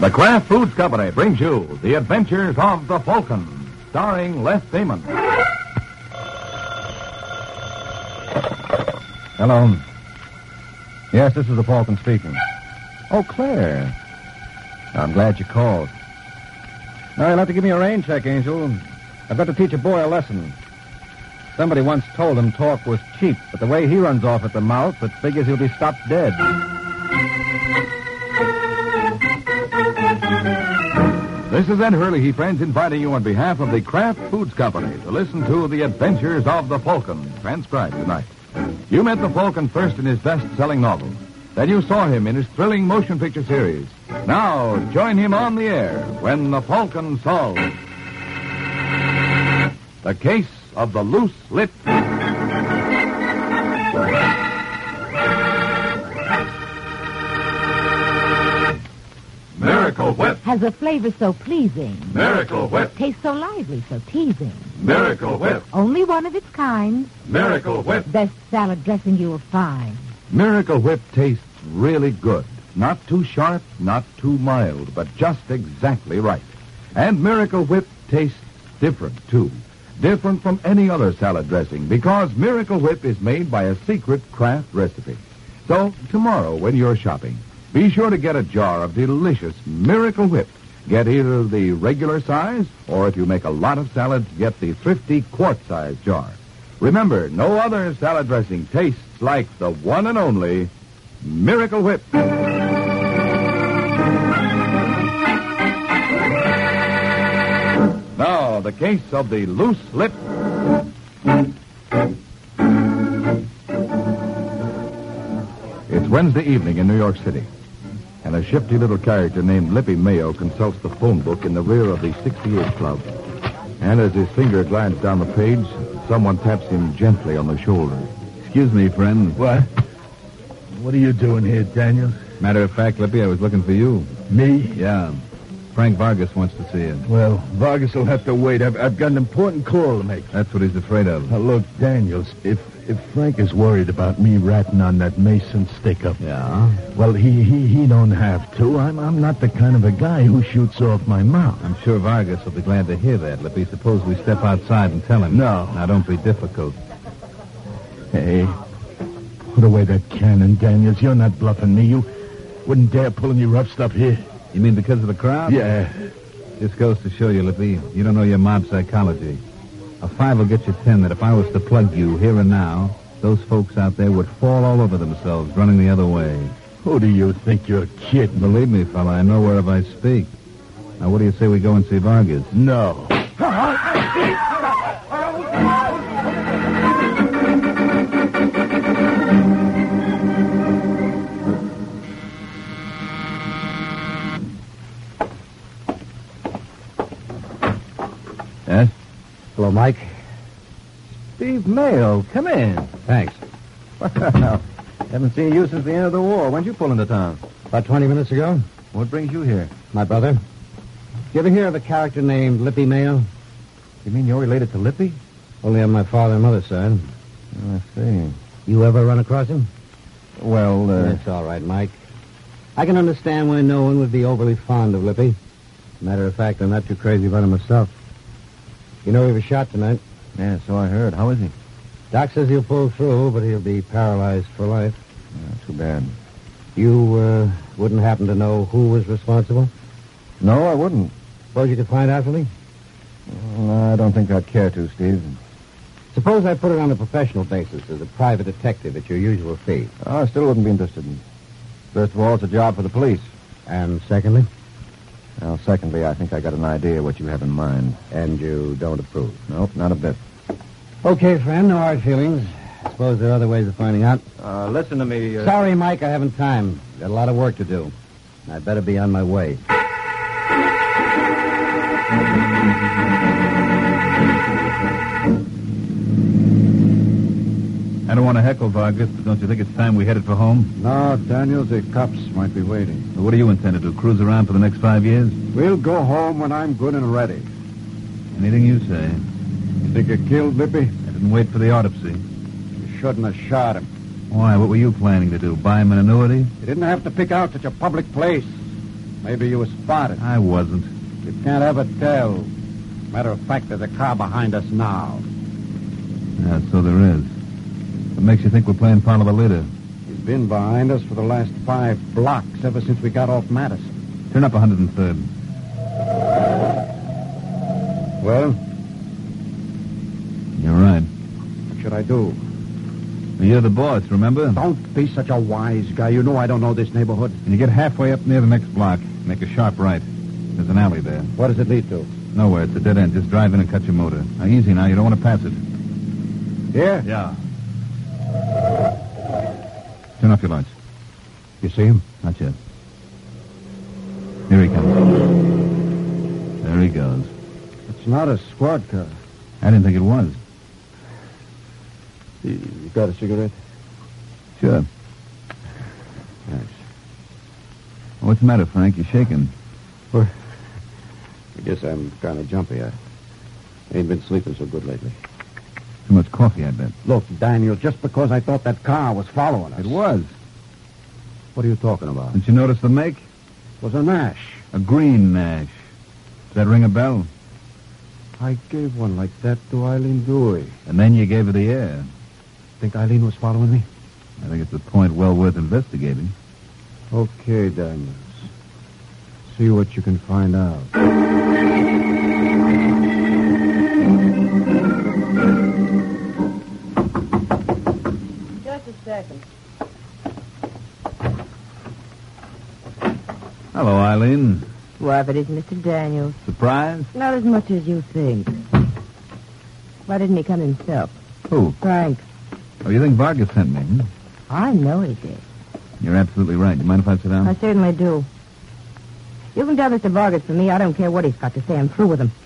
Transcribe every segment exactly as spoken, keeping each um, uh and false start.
The Kraft Foods Company brings you The Adventures of the Falcon, starring Les Damon. Hello. Yes, this is the Falcon speaking. Oh, Claire. I'm glad you called. Now, you'll have to give me a rain check, Angel. I've got to teach a boy a lesson. Somebody once told him talk was cheap, but the way he runs off at the mouth, it figures he'll be stopped dead. This is Ed Hurley, friends, inviting you on behalf of the Kraft Foods Company to listen to The Adventures of the Falcon, transcribed tonight. You met the Falcon first in his best-selling novel. Then you saw him in his thrilling motion picture series. Now, join him on the air when the Falcon solves the case of the loose lip. Miracle Whip. Has a flavor so pleasing. Miracle Whip. Tastes so lively, so teasing. Miracle Whip. Only one of its kind. Miracle Whip. Best salad dressing you will find. Miracle Whip tastes really good. Not too sharp, not too mild, but just exactly right. And Miracle Whip tastes different, too. Different from any other salad dressing, because Miracle Whip is made by a secret Kraft recipe. So, tomorrow, when you're shopping, be sure to get a jar of delicious Miracle Whip. Get either the regular size, or if you make a lot of salads, get the thrifty quart-size jar. Remember, no other salad dressing tastes like the one and only Miracle Whip. Now, the case of the loose lip. It's Wednesday evening in New York City, and a shifty little character named Lippy Mayo consults the phone book in the rear of the sixty-eight Club. And as his finger glides down the page, someone taps him gently on the shoulder. Excuse me, friend. What? What are you doing here, Daniels? Matter of fact, Lippy, I was looking for you. Me? Yeah. Frank Vargas wants to see you. Well, Vargas will have to wait. I've, I've got an important call to make. That's what he's afraid of. Now, look, Daniels, if if Frank is worried about me ratting on that Mason stick-up... Yeah? Well, he, he, he don't have to. I'm, I'm not the kind of a guy who shoots off my mouth. I'm sure Vargas will be glad to hear that, Lippy. Suppose we step outside and tell him. No. Now, don't be difficult. Hey, put away that cannon, Daniels. You're not bluffing me. You wouldn't dare pull any rough stuff here. You mean because of the crowd? Yeah. This goes to show you, Lippy, you don't know your mob psychology. A five will get you ten that if I was to plug you here and now, those folks out there would fall all over themselves running the other way. Who do you think you're kidding? Believe me, fella, I know whereof I speak. Now, what do you say we go and see Vargas? No. Yes? Hello, Mike. Steve Mayo, come in. Thanks. Well, haven't seen you since the end of the war. When'd you pull into town? About twenty minutes ago. What brings you here? My brother. You ever hear of a character named Lippy Mayo? You mean you're related to Lippy? Only on my father and mother's side. Oh, I see. You ever run across him? Well, uh... That's all right, Mike. I can understand why no one would be overly fond of Lippy. Matter of fact, I'm not too crazy about him myself. You know he was shot tonight. Yeah, so I heard. How is he? Doc says he'll pull through, but he'll be paralyzed for life. Yeah, too bad. You uh, wouldn't happen to know who was responsible? No, I wouldn't. Suppose you could find out for me? No, I don't think I'd care to, Steve. Suppose I put it on a professional basis as a private detective at your usual fee. Oh, I still wouldn't be interested. First of all, it's a job for the police. And secondly? Well, secondly, I think I got an idea what you have in mind. And you don't approve? Nope, not a bit. Okay, friend, no hard feelings. I suppose there are other ways of finding out. Uh, listen to me. Uh... Sorry, Mike, I haven't time. Got a lot of work to do. I'd better be on my way. I don't want to heckle Vargas, but don't you think it's time we headed for home? No, Daniels, the cops might be waiting. Well, what do you intend to do, cruise around for the next five years? We'll go home when I'm good and ready. Anything you say. You think you killed Lippy? I didn't wait for the autopsy. You shouldn't have shot him. Why? What were you planning to do? Buy him an annuity? You didn't have to pick out such a public place. Maybe you were spotted. I wasn't. You can't ever tell. Matter of fact, there's a car behind us now. Yeah, so there is. What makes you think we're playing follow the leader? He's been behind us for the last five blocks ever since we got off Madison. Turn up one hundred third. Well, You're right. what should I do? You're the boss, remember? Don't be such a wise guy. You know I don't know this neighborhood. When you get halfway up near the next block, make a sharp right. There's an alley there. What does it lead to? Nowhere. It's a dead end. Just drive in and cut your motor. Now, easy now. You don't want to pass it. Here? Yeah. Turn off your lights. You see him? Not yet. Here he comes. There he goes. It's not a squad car. I didn't think it was. You got a cigarette? Sure. Thanks. What's the matter, Frank? You're shaking. Well, I guess I'm kind of jumpy. I ain't been sleeping so good lately. Too much coffee, I bet. Look, Daniel, just because I thought that car was following us. It was. What are you talking about? Didn't you notice the make? It was a Nash. A green Nash. Does that ring a bell? I gave one like that to Eileen Dewey. And then you gave her the air. Think Eileen was following me? I think it's a point well worth investigating. Okay, Daniels. See what you can find out. Just a second. Hello, Eileen. Why, if it is Mister Daniels. Surprised? Not as much as you think. Why didn't he come himself? Who? Frank. Oh, you think Vargas sent me? Hmm? I know he did. You're absolutely right. You mind if I sit down? I certainly do. You can tell Mister Vargas for me. I don't care what he's got to say. I'm through with him.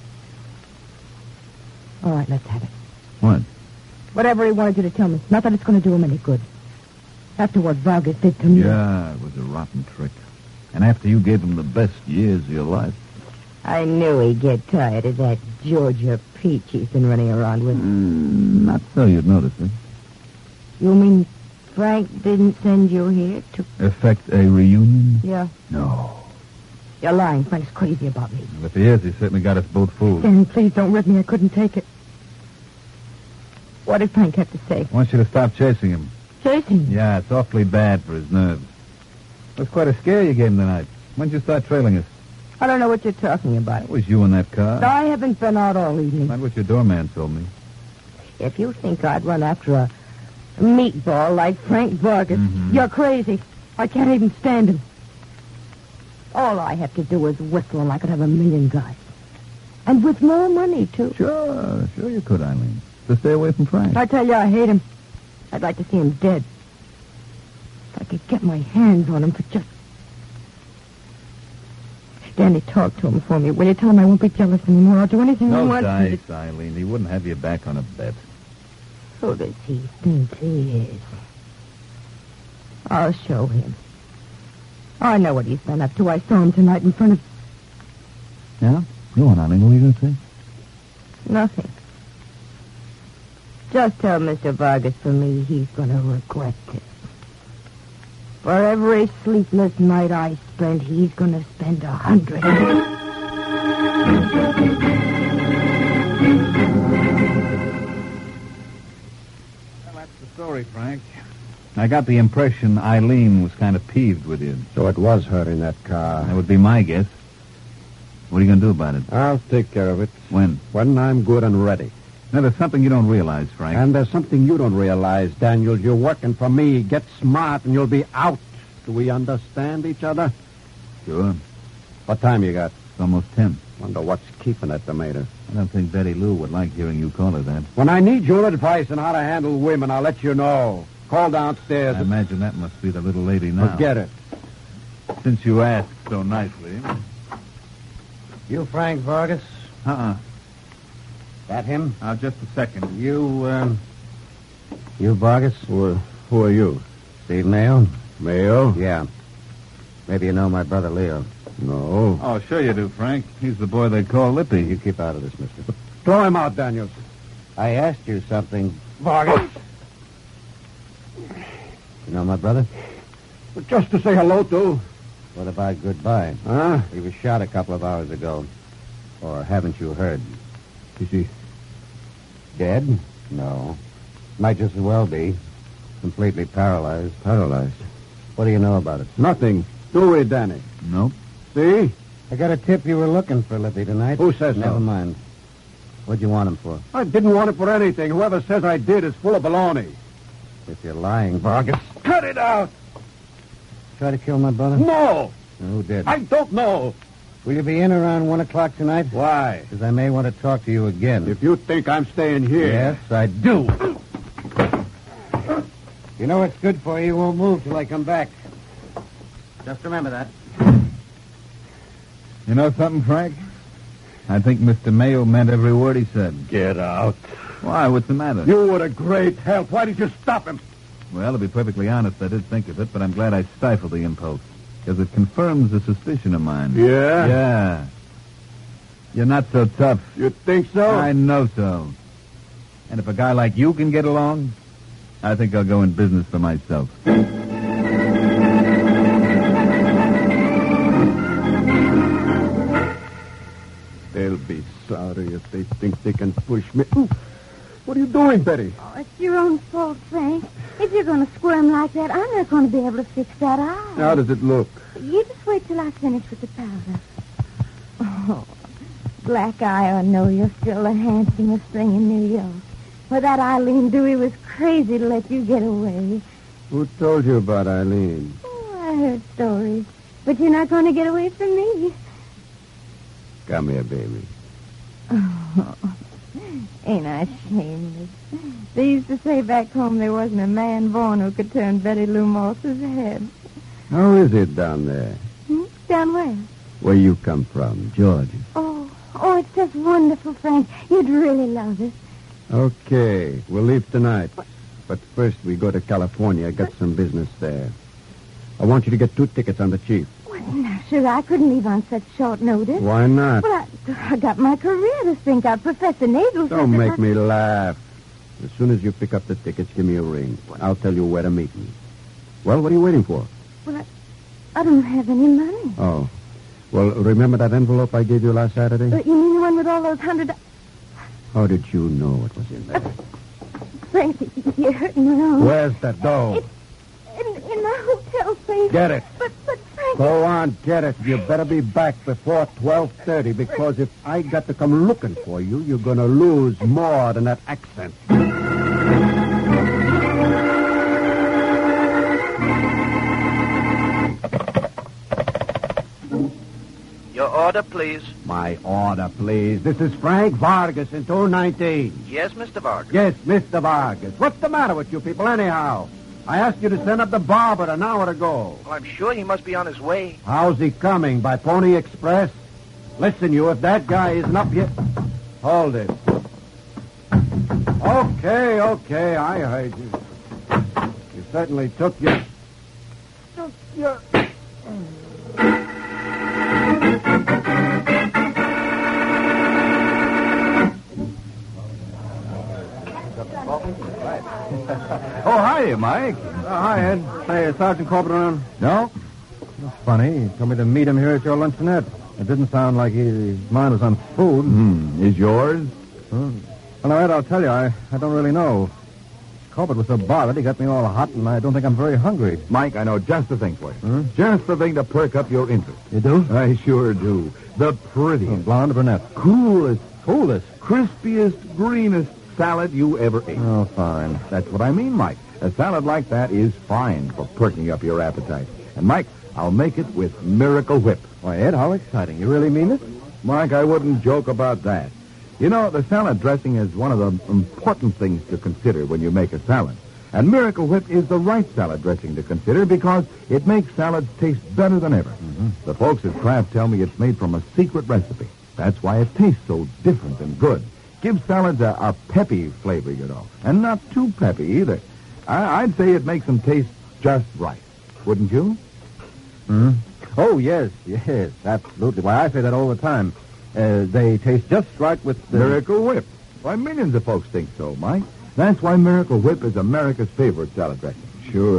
All right, let's have it. What? Whatever he wanted you to tell me. Not that it's going to do him any good. After what Vargas did to me. Yeah, it was a rotten trick. And after you gave him the best years of your life. I knew he'd get tired of that Georgia peach he's been running around with. Mm, not so you'd notice it. You mean Frank didn't send you here to... Effect a reunion? Yeah. No. You're lying. Frank's crazy about me. Well, if he is, he certainly got us both fooled. Danny, please don't rip me. I couldn't take it. What did Frank have to say? I want you to stop chasing him. Chasing me? Yeah, it's awfully bad for his nerves. It was quite a scare you gave him tonight. When did you start trailing us? I don't know what you're talking about. It was you in that car. I haven't been out all evening. Not what your doorman told me. If you think I'd run after a meatball like Frank Vargas, Mhm. you're crazy. I can't even stand him. All I have to do is whistle and I could have a million guys. And with more money, too. Sure, sure you could, Eileen. Just stay away from Frank. I tell you, I hate him. I'd like to see him dead. If I could get my hands on him for just... Danny, talk to him for me. Will you tell him I won't be jealous anymore? I'll do anything he No wants me dice, Eileen. He wouldn't have you back on a bet. to. Who does he think he is? I'll show him. I know what he's been up to. I saw him tonight in front of... Yeah? Go on, Eileen. What were you going to say? Nothing. Just tell Mister Vargas for me he's going to regret it. For every sleepless night I spend, he's going to spend a hundred. Well, that's the story, Frank. I got the impression Eileen was kind of peeved with you. So it was her in that car. That would be my guess. What are you going to do about it? I'll take care of it When? when I'm good and ready. Now, there's something you don't realize, Frank. And there's something you don't realize, Daniel. You're working for me. Get smart and you'll be out. Do we understand each other? Sure. What time you got? It's almost ten. Wonder what's keeping that tomato. I don't think Betty Lou would like hearing you call her that. When I need your advice on how to handle women, I'll let you know. Call downstairs. I imagine that must be the little lady now. Forget it. Since you asked so nicely. You Frank Vargas? Uh-uh. That him? Uh, just a second. You, um... You Vargas? Who, who are you? Steve Mayo? Mayo? Yeah. Maybe you know my brother Leo. No. Oh, sure you do, Frank. He's the boy they call Lippy. You keep out of this, mister. Throw him out, Daniels. I asked you something, Vargas. You know my brother? Just to say hello to. What about goodbye? Huh? He was shot a couple of hours ago. Or haven't you heard? Is he Dead? No. Might just as well be. Completely paralyzed. paralyzed? What do you know about it? Nothing. Do we, Danny? Nope. See? I got a tip you were looking for, Lippy, tonight. Who says so? Never mind. What'd you want him for? I didn't want it for anything. Whoever says I did is full of baloney. If you're lying, Vargas. Cut it out! Try to kill my brother? No! Who did? I don't know. Will you be in around one o'clock tonight? Why? Because I may want to talk to you again. If you think I'm staying here... Yes, I do. You know what's good for you. You won't move till I come back. Just remember that. You know something, Frank? I think Mister Mayo meant every word he said. Get out. Why? What's the matter? You were a great help. Why did you stop him? Well, to be perfectly honest, I did think of it, but I'm glad I stifled the impulse. Because it confirms a suspicion of mine. Yeah? Yeah. You're not so tough. You think so? I know so. And if a guy like you can get along, I think I'll go in business for myself. They'll be sorry if they think they can push me. Ooh. What are you doing, Betty? Oh, it's your own fault, Frank. If you're going to squirm like that, I'm not going to be able to fix that eye. How does it look? You just wait till I finish with the powder. Oh, black eye or no, you're still the handsomest thing in New York. Well, that Eileen Dewey was crazy to let you get away. Who told you about Eileen? Oh, I heard stories. But you're not going to get away from me. Come here, baby. Oh, ain't I shameless? They used to say back home there wasn't a man born who could turn Betty Lou Moss's head. How is it down there? Hmm? Down where? Where you come from, Georgia? Oh, oh, it's just wonderful, Frank. You'd really love it. Okay, we'll leave tonight. But first we go to California. I got some business there. I want you to get two tickets on the Chief. Well, now, sure, I couldn't leave on such short notice. Why not? Well, I, I got my career to think out. Professor Nadel said Don't that make I... me laugh. As soon as you pick up the tickets, give me a ring. I'll tell you where to meet me. Well, what are you waiting for? Well, I, I don't have any money. Oh. Well, remember that envelope I gave you last Saturday? Uh, you mean the one with all those hundred... How did you know it was in there? Frank, you're hurting my arm. Where's that dough? In, in the hotel safe. Get it. But, but, Frank... Go on, get it. You better be back before twelve thirty, because if I got to come looking for you, you're going to lose more than that accent. Your order, please. My order, please. This is Frank Vargas in two nineteen. Yes, Mister Vargas. Yes, Mister Vargas. What's the matter with you people, anyhow? I asked you to send up the barber an hour ago. Well, I'm sure he must be on his way. How's he coming? By Pony Express? Listen, you, if that guy isn't up yet... Hold it. Okay, okay, I heard you. You certainly took your... Took your... Oh, hi, Mike. Uh, hi, Ed. Say, is Sergeant Corbett around? No? That's funny. He told me to meet him here at your luncheonette. It didn't sound like he, his mind was on food. Hmm. Is yours? Huh? Well, now, Ed, I'll tell you, I, I don't really know. Corbett was so bothered, he got me all hot, and I don't think I'm very hungry. Mike, I know just the thing for you. Hmm? Just the thing to perk up your interest. You do? I sure do. The prettiest, Blonde or brunette? coolest, Coolest. crispiest, greenest salad you ever ate. Oh, fine. That's what I mean, Mike. A salad like that is fine for perking up your appetite. And, Mike, I'll make it with Miracle Whip. Why, Ed, how exciting. You really mean it? Mike, I wouldn't joke about that. You know, the salad dressing is one of the important things to consider when you make a salad. And Miracle Whip is the right salad dressing to consider because it makes salads taste better than ever. Mm-hmm. The folks at Kraft tell me it's made from a secret recipe. That's why it tastes so different and good. Gives salads a, a peppy flavor, you know, and not too peppy either. I, I'd say it makes them taste just right. Wouldn't you? Hmm? Oh, yes, yes, absolutely. Why, I say that all the time. Uh, they taste just right with the... Miracle Whip. Why, millions of folks think so, Mike. That's why Miracle Whip is America's favorite salad dressing. Sure.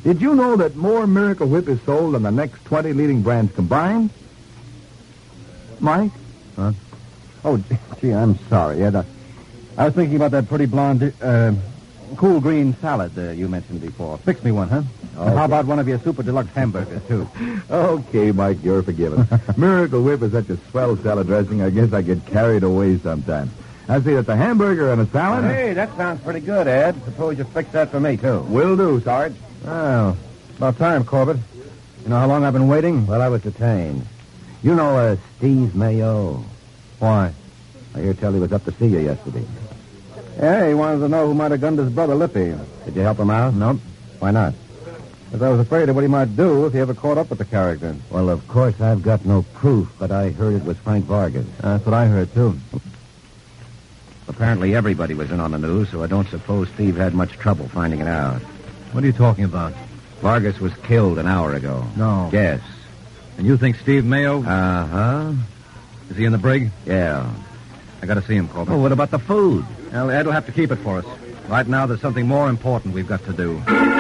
Did you know that more Miracle Whip is sold than the next twenty leading brands combined? Mike? Huh? Oh, gee, I'm sorry, Ed. I, I was thinking about that pretty blonde, uh, cool green salad uh, you mentioned before. Fix me one, huh? Okay. And how about one of your super deluxe hamburgers, too? Okay, Mike, you're forgiven. Miracle Whip is such a swell salad dressing, I guess I get carried away sometimes. I see it's a hamburger and a salad. Hey, that sounds pretty good, Ed. Suppose you fix that for me, too. Will do, Sarge. Well, about time, Corbett. You know how long I've been waiting? Well, I was detained. You know uh, Steve Mayo? Why? I hear tell he was up to see you yesterday. Yeah, he wanted to know who might have gunned his brother, Lippy. Did you help him out? Nope. Why not? Because I was afraid of what he might do if he ever caught up with the character. Well, of course, I've got no proof, but I heard it was Frank Vargas. That's what I heard, too. Apparently everybody was in on the news, so I don't suppose Steve had much trouble finding it out. What are you talking about? Vargas was killed an hour ago. No. Yes. And you think Steve Mayo... Uh-huh. Is he in the brig? Yeah. I gotta see him, Corbett. Oh, what about the food? Well, Ed will have to keep it for us. Right now, there's something more important we've got to do.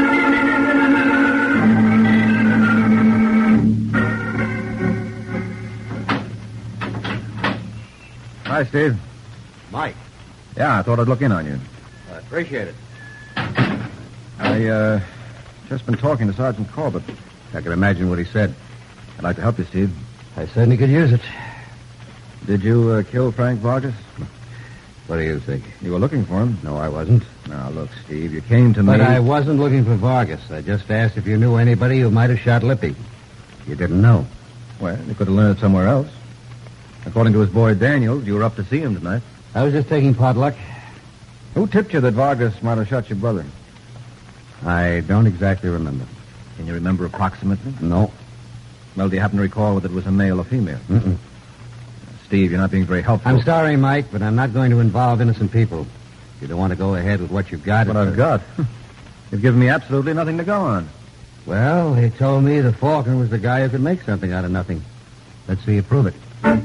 Hi, Steve. Mike. Yeah, I thought I'd look in on you. I appreciate it. I, uh, just been talking to Sergeant Corbett. I can imagine what he said. I'd like to help you, Steve. I certainly could use it. Did you uh, kill Frank Vargas? What do you think? You were looking for him. No, I wasn't. Now, look, Steve, you came to me... But I wasn't looking for Vargas. I just asked if you knew anybody who might have shot Lippy. You didn't know. Well, you could have learned it somewhere else. According to his boy Daniels, you were up to see him tonight. I was just taking potluck. Who tipped you that Vargas might have shot your brother? I don't exactly remember. Can you remember approximately? No. Well, do you happen to recall whether it was a male or female? Mm-mm. Steve, you're not being very helpful. I'm sorry, Mike, but I'm not going to involve innocent people. If you don't want to go ahead with what you've got... What I've got? You've given me absolutely nothing to go on. Well, they told me the Falcon was the guy who could make something out of nothing. Let's see you prove it.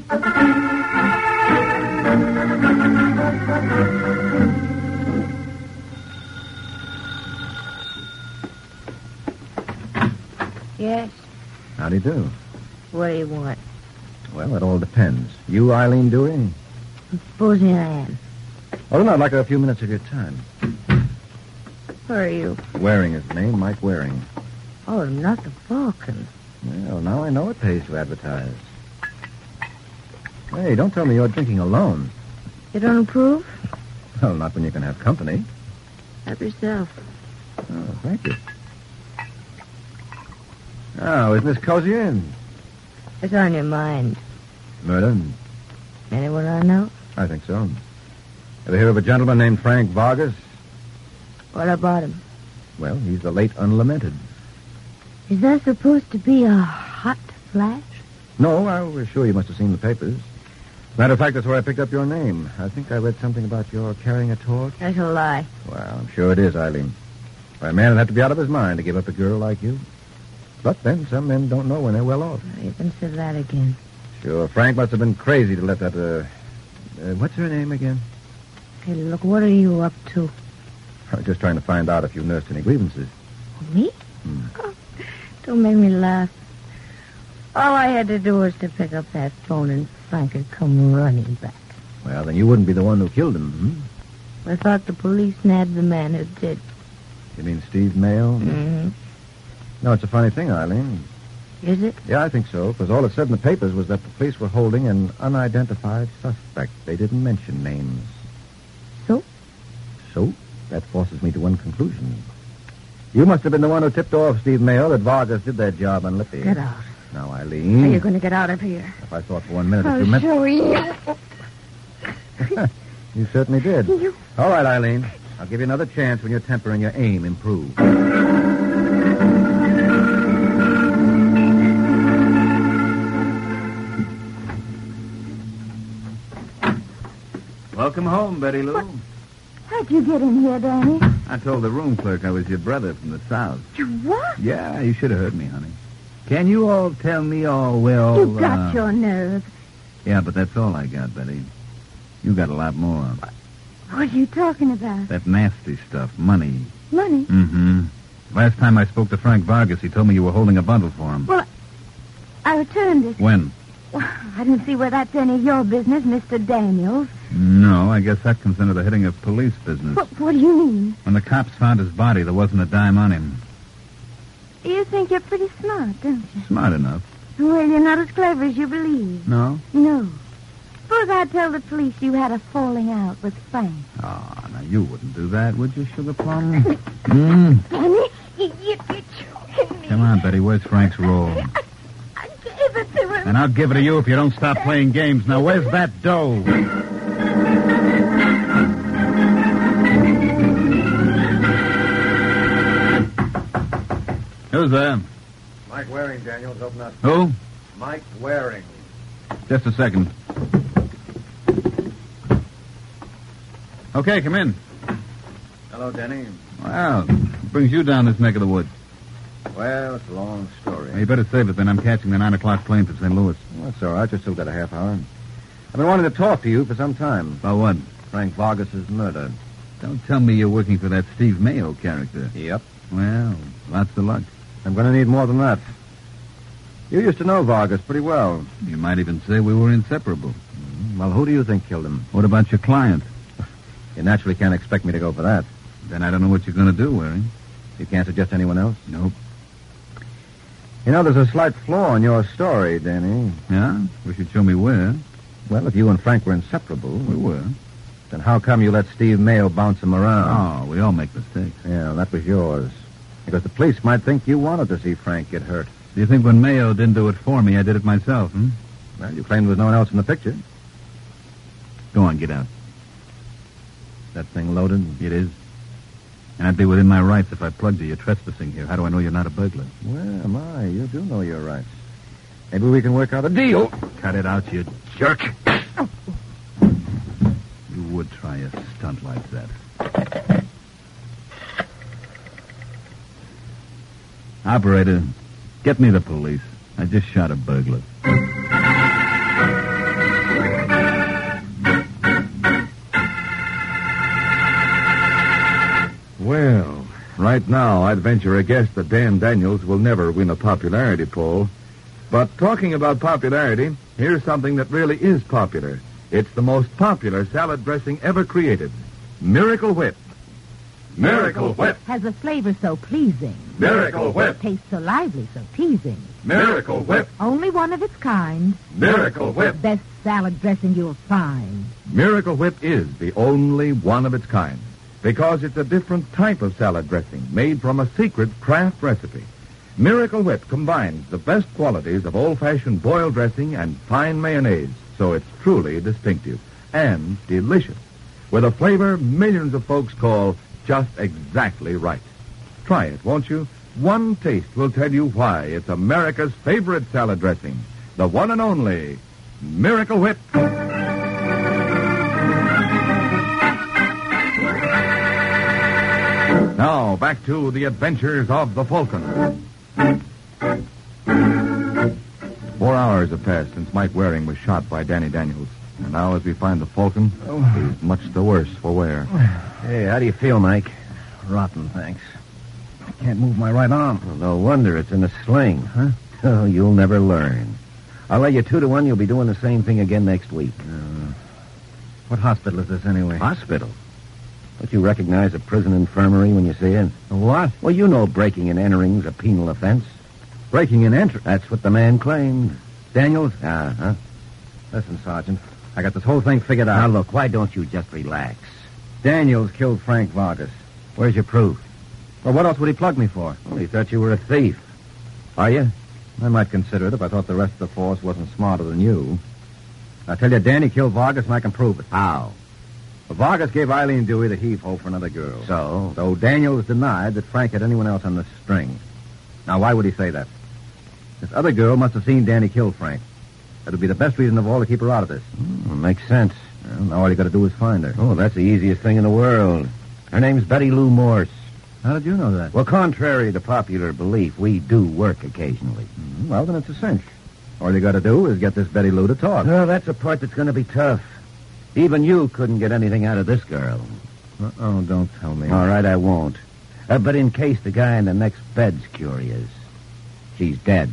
Yes? How do you do? What do you want? Well, it all depends. You, Eileen Dewey? Supposing I am. Oh, no, I'd like a few minutes of your time. Who are you? Waring is the name, Mike Waring. Oh, not the Falcon. Well, now I know it pays to advertise. Hey, don't tell me you're drinking alone. You don't approve? Well, not when you can have company. Help yourself. Oh, thank you. Oh, isn't this cozy inn? What's on your mind? Murder? Anyone I know? I think so. Ever hear of a gentleman named Frank Vargas? What about him? Well, he's the late unlamented. Is that supposed to be a hot flash? No, I was sure you must have seen the papers. Matter of fact, that's where I picked up your name. I think I read something about your carrying a torch. That's a lie. Well, I'm sure it is, Eileen. Why, a man would have to be out of his mind to give up a girl like you. But then some men don't know when they're well off. You can say that again. Sure, Frank must have been crazy to let that, uh... uh what's her name again? Hey, look, what are you up to? I was just trying to find out if you nursed any grievances. Me? Hmm. Oh, don't make me laugh. All I had to do was to pick up that phone and Frank would come running back. Well, then you wouldn't be the one who killed him, hmm? I thought the police nabbed the man who did. You mean Steve Mayo? Mm-hmm. No, it's a funny thing, Eileen. Is it? Yeah, I think so, because all it said in the papers was that the police were holding an unidentified suspect. They didn't mention names. So? So, that forces me to one conclusion. You must have been the one who tipped off Steve Mayo that Vargas did that job on Lippy. Get out. Now, Eileen... Are you going to get out of here? If I thought for one minute that I'll you meant... show you. You certainly did. You... All right, Eileen. I'll give you another chance when your temper and your aim improve. Welcome home, Betty Lou. What? How'd you get in here, Danny? I told the room clerk I was your brother from the South. You what? Yeah, you should have heard me, honey. Can you all tell me all well... You got uh, your nerve. Yeah, but that's all I got, Betty. You got a lot more. What are you talking about? That nasty stuff, money. Money? Mm-hmm. Last time I spoke to Frank Vargas, he told me you were holding a bundle for him. Well, I returned it. When? Well, I don't see where that's any of your business, Mister Daniels. No, I guess that comes under the heading of police business. What, what do you mean? When the cops found his body, there wasn't a dime on him. You think you're pretty smart, don't you? Smart enough. Well, you're not as clever as you believe. No? No. Suppose I'd tell the police you had a falling out with Frank. Oh, now you wouldn't do that, would you, Sugar Plum? mm. Danny, you, you, you're choking me. Come on, Betty. Where's Frank's roll? I, I gave it to him. And I'll give it to you if you don't stop playing games. Now, where's that dough? Who's there? Mike Waring, Daniels. Open up. Who? Mike Waring. Just a second. Okay, come in. Hello, Denny. Well, what brings you down this neck of the woods? Well, it's a long story. Well, you better save it, then. I'm catching the nine o'clock plane for Saint Louis. That's all right. You've still got a half hour. I've been wanting to talk to you for some time. About what? Frank Vargas' murder. Don't tell me you're working for that Steve Mayo character. Yep. Well, lots of luck. I'm going to need more than that. You used to know Vargas pretty well. You might even say we were inseparable. Mm, well, who do you think killed him? What about your client? You naturally can't expect me to go for that. Then I don't know what you're going to do, Waring. You can't suggest anyone else? Nope. You know, there's a slight flaw in your story, Danny. Yeah? Wish you'd show me where. Well, if you and Frank were inseparable... We were. Then how come you let Steve Mayo bounce him around? Oh, we all make mistakes. Yeah, that was yours. Because the police might think you wanted to see Frank get hurt. Do you think when Mayo didn't do it for me, I did it myself, hmm? Well, you claimed there was no one else in the picture. Go on, get out. That thing loaded? It is. And I'd be within my rights if I plugged you. You're trespassing here. How do I know you're not a burglar? Well, my, you do know your rights. Maybe we can work out a deal. Cut it out, you jerk. You would try a stunt like that. Operator, get me the police. I just shot a burglar. Well, right now, I'd venture a guess that Dan Daniels will never win a popularity poll. But talking about popularity, here's something that really is popular. It's the most popular salad dressing ever created. Miracle Whip. Miracle Whip. Has a flavor so pleasing. Miracle Whip. Tastes so lively, so teasing. Miracle Whip. Only one of its kind. Miracle Whip. Best salad dressing you'll find. Miracle Whip is the only one of its kind because it's a different type of salad dressing made from a secret craft recipe. Miracle Whip combines the best qualities of old-fashioned boiled dressing and fine mayonnaise, so it's truly distinctive and delicious, with a flavor millions of folks call just exactly right. Try it, won't you? One taste will tell you why it's America's favorite salad dressing, the one and only Miracle Whip. Now, back to the adventures of the Falcon. Four hours have passed since Mike Waring was shot by Danny Daniels. And now, as we find the Falcon, he's much the worse for wear. Hey, how do you feel, Mike? Rotten, thanks. I can't move my right arm. Well, no wonder it's in a sling, huh? Oh, you'll never learn. I'll lay you two to one you'll be doing the same thing again next week. Uh, what hospital is this, anyway? Hospital? Don't you recognize a prison infirmary when you see it? What? Well, you know breaking and entering's a penal offense. Breaking and entering? That's what the man claimed. Daniels? Uh-huh. Listen, Sergeant, I got this whole thing figured out. Now, look, why don't you just relax? Daniels killed Frank Vargas. Where's your proof? Well, what else would he plug me for? Well, he thought you were a thief. Are you? I might consider it if I thought the rest of the force wasn't smarter than you. I tell you, Danny killed Vargas, and I can prove it. How? Well, Vargas gave Eileen Dewey the heave-ho for another girl. So? So Daniels denied that Frank had anyone else on the string. Now, why would he say that? This other girl must have seen Danny kill Frank. That would be the best reason of all to keep her out of this. Mm, makes sense. Well, now all you got to do is find her. Oh, that's the easiest thing in the world. Her name's Betty Lou Morse. How did you know that? Well, contrary to popular belief, we do work occasionally. Mm, well, then it's a cinch. All you got to do is get this Betty Lou to talk. Well, that's a part that's going to be tough. Even you couldn't get anything out of this girl. Uh-oh, don't tell me. All right, I won't. Uh, but in case the guy in the next bed's curious, she's dead.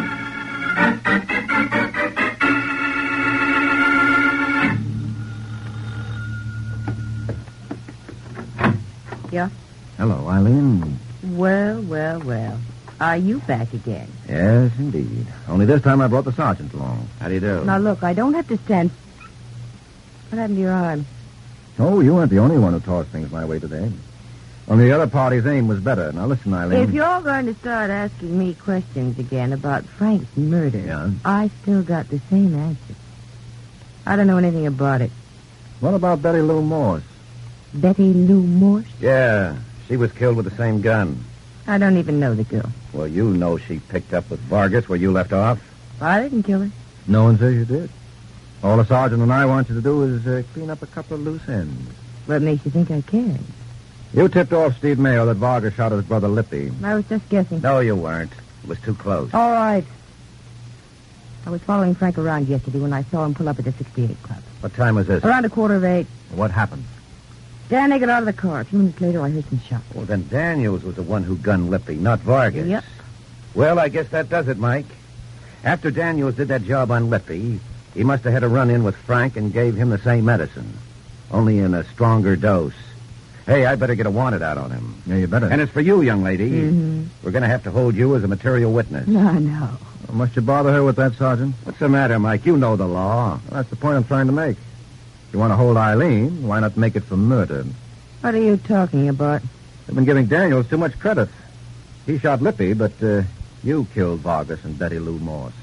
Yeah? Hello, Eileen. Well, well, well. Are you back again? Yes, indeed. Only this time I brought the sergeant along. How do you do? Now, look, I don't have to stand... What happened to your arm? Oh, you weren't the only one who tossed things my way today. Only the other party's aim was better. Now, listen, Eileen. If you're going to start asking me questions again about Frank's murder, Yeah? I still got the same answer. I don't know anything about it. What about Betty Lou Morse? Betty Lou Morse? Yeah, she was killed with the same gun. I don't even know the girl. Well, you know she picked up with Vargas where you left off. I didn't kill her. No one says you did. All the sergeant and I want you to do is uh, clean up a couple of loose ends. What makes you think I cared? You tipped off Steve Mayo that Vargas shot his brother Lippy. I was just guessing. No, you weren't. It was too close. All right. I was following Frank around yesterday when I saw him pull up at the sixty-eight Club. What time was this? Around a quarter of eight. What happened? Dan, they got out of the car. A few minutes later, I heard some shots. Well, then Daniels was the one who gunned Lippy, not Vargas. Yep. Well, I guess that does it, Mike. After Daniels did that job on Lippy, he must have had a run-in with Frank and gave him the same medicine, only in a stronger dose. Hey, I better get a wanted out on him. Yeah, you better. And it's for you, young lady. Mm-hmm. We're going to have to hold you as a material witness. No, no. Well, must you bother her with that, Sergeant? What's the matter, Mike? You know the law. Well, that's the point I'm trying to make. If you want to hold Eileen, why not make it for murder? What are you talking about? They've been giving Daniels too much credit. He shot Lippy, but uh, you killed Vargas and Betty Lou Morse.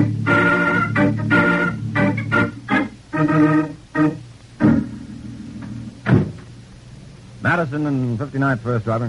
Madison and fifty-ninth First, driver.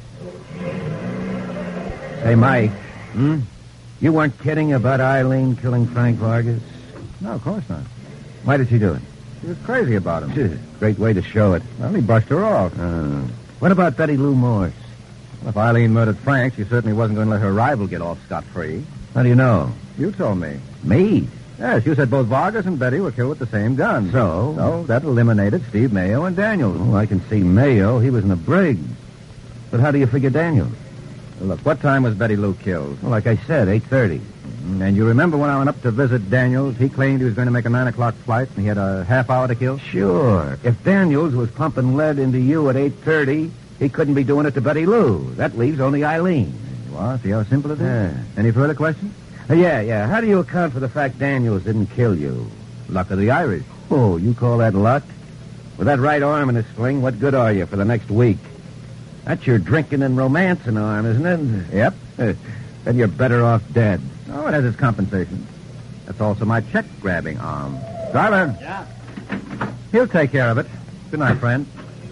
Say, Mike, hmm? You weren't kidding about Eileen killing Frank Vargas? No, of course not. Why did she do it? She was crazy about him. Great way to show it. Well, he brushed her off. Uh, what about Betty Lou Morse? Well, if Eileen murdered Frank, she certainly wasn't going to let her rival get off scot-free. How do you know? You told me. Me? Yes, you said both Vargas and Betty were killed with the same gun. So? So that eliminated Steve Mayo and Daniels. Oh, I can see Mayo. He was in a brig. But how do you figure Daniels? Well, look, what time was Betty Lou killed? Well, like I said, eight thirty. And you remember when I went up to visit Daniels, he claimed he was going to make a nine o'clock flight and he had a half hour to kill? Sure. If Daniels was pumping lead into you at eight thirty, he couldn't be doing it to Betty Lou. That leaves only Eileen. You are? See how simple it is? Yeah. Any further questions? Uh, yeah, yeah. How do you account for the fact Daniels didn't kill you? Luck of the Irish. Oh, you call that luck? With that right arm in a sling, what good are you for the next week? That's your drinking and romancing arm, isn't it? Yep. Then you're better off dead. Oh, it has its compensation. That's also my check-grabbing arm. Driver. Yeah? He'll take care of it. Good night, friend.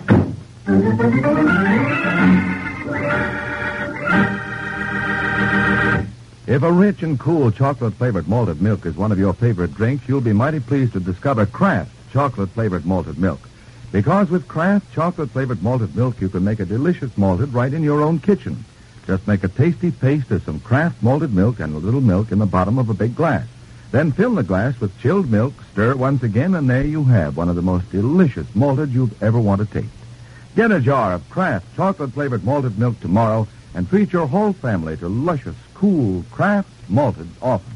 If a rich and cool chocolate-flavored malted milk is one of your favorite drinks, you'll be mighty pleased to discover Kraft chocolate-flavored malted milk. Because with Kraft chocolate-flavored malted milk, you can make a delicious malted right in your own kitchen. Just make a tasty paste of some Kraft malted milk and a little milk in the bottom of a big glass. Then fill the glass with chilled milk, stir once again, and there you have one of the most delicious malted you'd ever want to taste. Get a jar of Kraft chocolate-flavored malted milk tomorrow and treat your whole family to luscious, cool Kraft malted often.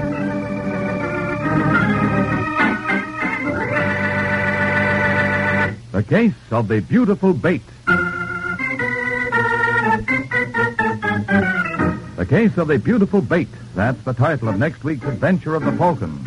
The Case of the Beautiful Bait. The Case of the Beautiful Bait. That's the title of next week's adventure of the Falcon.